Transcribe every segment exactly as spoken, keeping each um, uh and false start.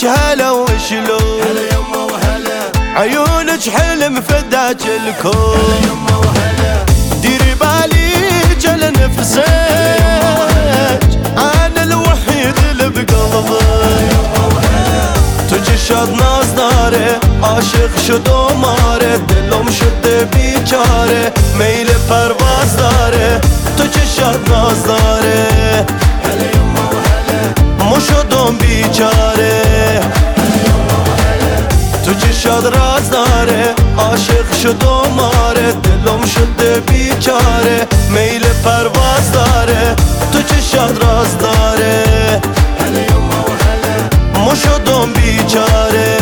شافك هلا وشلون هلا يما وهلا عيونك حلم فداك الكون هلا يما وهلا ديري باليك على نفسك انا الوحيد اللي بقلبك تجي ناس داره عاشق شد و ماره دلم شده بیچاره میل پرواز داره تو چه شاد ناز داره هلا يما وهلا مو شدم بیچاره تو چه شاد راز داره عاشق شد و ماره دلم شده بیچاره میل پرواز داره تو چه شاد راز داره هلا يما وهلا مو شدم بیچاره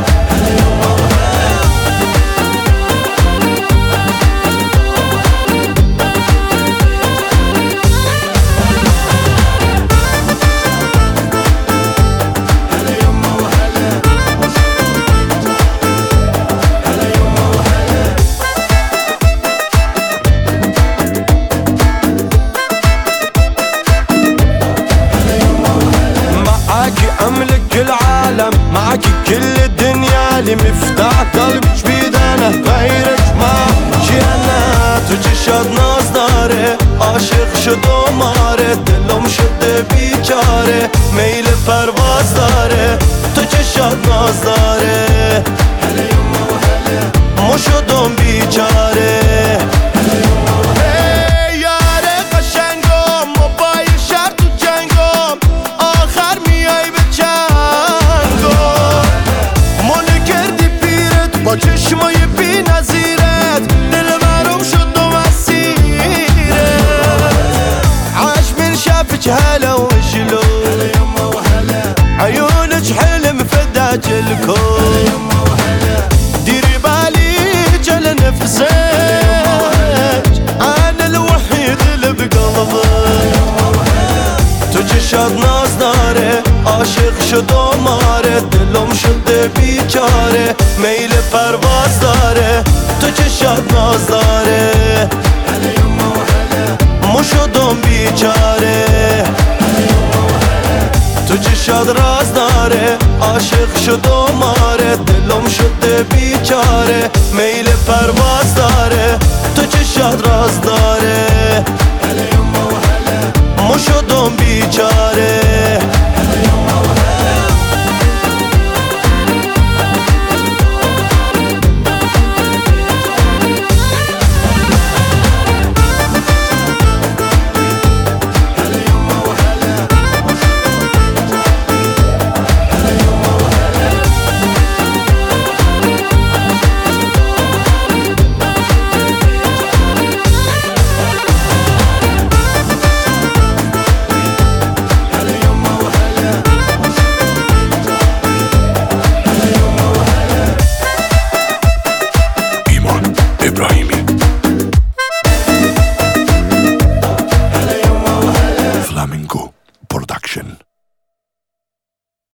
أملك العالم معك كل الدنيا لي مفتاح قلبك بيدنا غيرك ما شي أنا تجي شاد ناز داره عاشق شد و ماره دلم شده بیچاره میل پرواز داره تو چه شاد ناز داره هلا يما وهلا مو شدم بیچاره با چشمای بی نظیرت دل برام شد و مسیرت عاش من شافك هلا وشلون هلا يما وهلا عيونك حلم فداك الكون ديري باليك على نفسك انا الوحيد اللي بقلبك تجي شاد ناز داره عاشق شد و ماره دلم شده بیچاره میل پرواز داره تو چه شاد ناز داره هلا يما وهلا مو شدم بیچاره تو چه شاد راز داره عاشق شد و ماره دلم شده بیچاره میل پرواز داره تو چه شاد راز داره